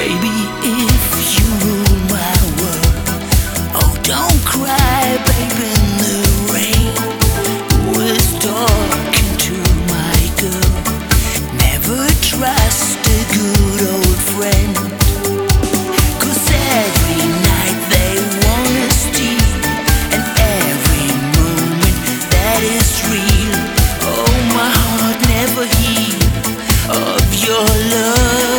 Baby, if you rule my world, oh, don't cry, baby, in the rain. Who is talking to my girl? Never trust a good old friend. 'Cause every night they wanna steal, and every moment that is real. Oh, my heart never healed of your love.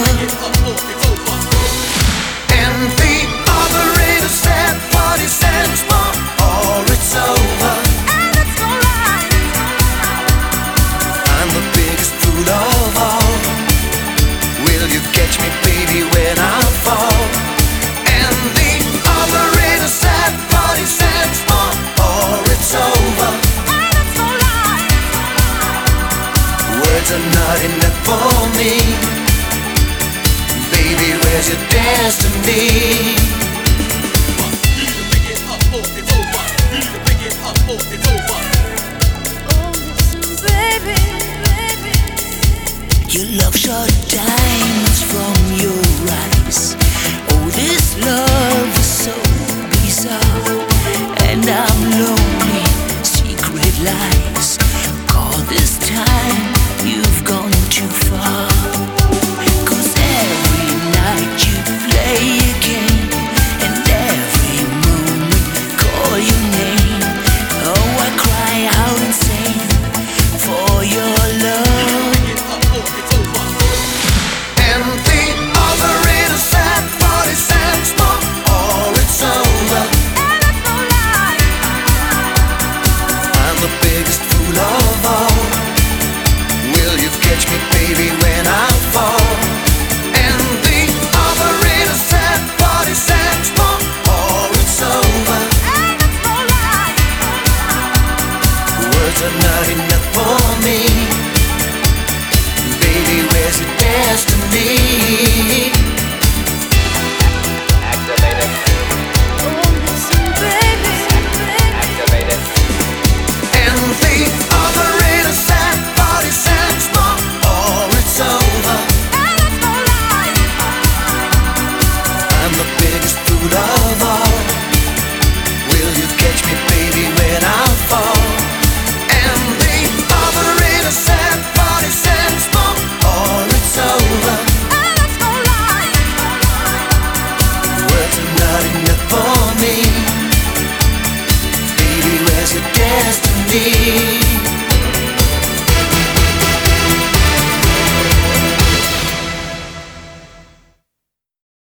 And the operator said what he stands for, or it's over. And it's alright. I'm the biggest fool of all. Will you catch me, baby, when I fall? And the operator said what he stands for, or it's over. And it's alright. Words are not enough for me. Baby, where's your destiny? Oh, listen, baby, baby. Your love shot diamonds from your eyes. Oh, this love is so bizarre, and I'm lonely, secret lies. All this time you've gone too far. 'Cause every night you play a game, and every moment call your name. Oh, I cry out insane for your love. And the operator said what he stands for, or it's over. And it's alright. I'm the biggest fool of all. Will you catch me, baby, when I fall? And the operator said what he stands for, or it's over. And it's alright. Words are not enough for me. Baby, where's your destiny? Activated. Oh, listen, baby, baby. Activated. And the operator said what he stands for, or it's over. And it's alright. I'm the biggest fool of all. Will you catch me, baby, when I fall? And the operator said what he stands for, or it's over. And it's alright. Words are not enough for me. Baby, where's your destiny?